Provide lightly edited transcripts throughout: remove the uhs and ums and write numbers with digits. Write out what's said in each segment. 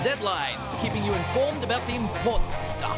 Z-Lines, keeping you informed about the important stuff.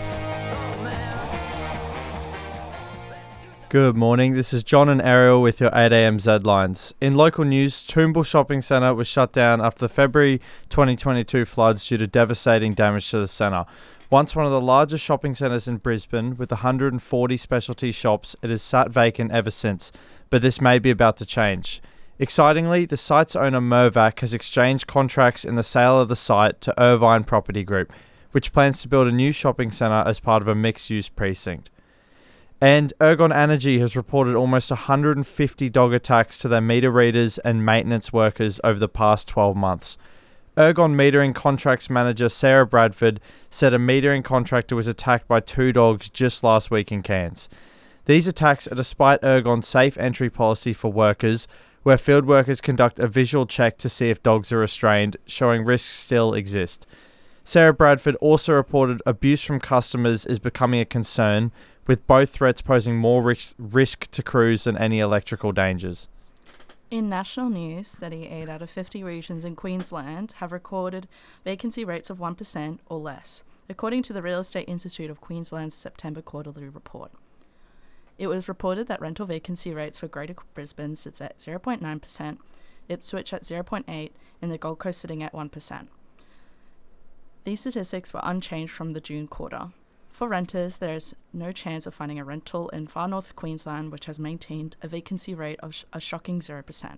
Good morning, this is John and Ariel with your 8am Z-Lines. In local news, Toombul Shopping Centre was shut down after the February 2022 floods due to devastating damage to the centre. Once one of the largest shopping centres in Brisbane, with 140 specialty shops, it has sat vacant ever since, but this may be about to change. Excitingly, the site's owner Mirvac has exchanged contracts in the sale of the site to Irvine Property Group, which plans to build a new shopping centre as part of a mixed-use precinct. And Ergon Energy has reported almost 150 dog attacks to their meter readers and maintenance workers over the past 12 months. Ergon Metering Contracts Manager Sarah Bradford said a metering contractor was attacked by 2 dogs just last week in Cairns. These attacks are despite Ergon's safe entry policy for workers, where field workers conduct a visual check to see if dogs are restrained, showing risks still exist. Sarah Bradford also reported abuse from customers is becoming a concern, with both threats posing more risk to crews than any electrical dangers. In national news, 38 out of 50 regions in Queensland have recorded vacancy rates of 1% or less, according to the Real Estate Institute of Queensland's September quarterly report. It was reported that rental vacancy rates for Greater Brisbane sits at 0.9%, Ipswich at 0.8%, and the Gold Coast sitting at 1%. These statistics were unchanged from the June quarter. For renters, there is no chance of finding a rental in far north Queensland, which has maintained a vacancy rate of a shocking 0%.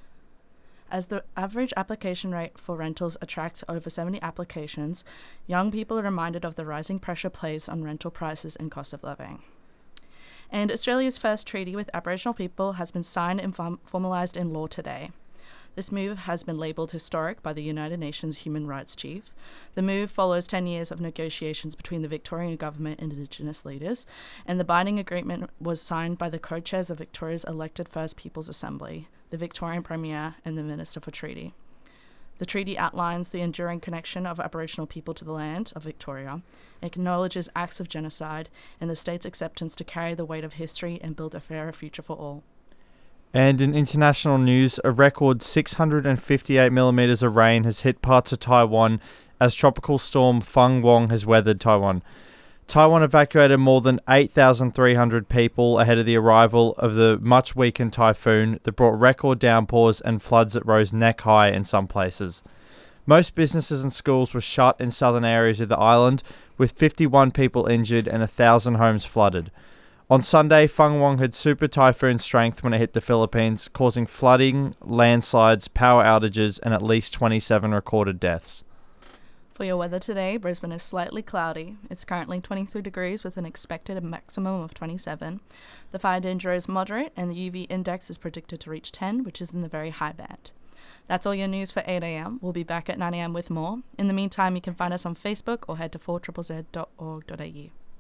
As the average application rate for rentals attracts over 70 applications, young people are reminded of the rising pressure placed on rental prices and cost of living. And Australia's first treaty with Aboriginal people has been signed and formalised in law today. This move has been labelled historic by the United Nations Human Rights Chief. The move follows 10 years of negotiations between the Victorian government and Indigenous leaders, and the binding agreement was signed by the co-chairs of Victoria's elected First Peoples Assembly, the Victorian Premier and the Minister for Treaty. The treaty outlines the enduring connection of Aboriginal people to the land of Victoria, acknowledges acts of genocide, and the state's acceptance to carry the weight of history and build a fairer future for all. And in international news, a record 658mm of rain has hit parts of Taiwan as tropical storm Feng Wong has weathered Taiwan. Taiwan evacuated more than 8,300 people ahead of the arrival of the much weakened typhoon that brought record downpours and floods that rose neck high in some places. Most businesses and schools were shut in southern areas of the island, with 51 people injured and 1,000 homes flooded. On Sunday, Feng Wong had super typhoon strength when it hit the Philippines, causing flooding, landslides, power outages, and at least 27 recorded deaths. For your weather today, Brisbane is slightly cloudy. It's currently 23 degrees with an expected maximum of 27. The fire danger is moderate and the UV index is predicted to reach 10, which is in the very high band. That's all your news for 8am. We'll be back at 9am with more. In the meantime, you can find us on Facebook or head to 4ZZZ.org.au.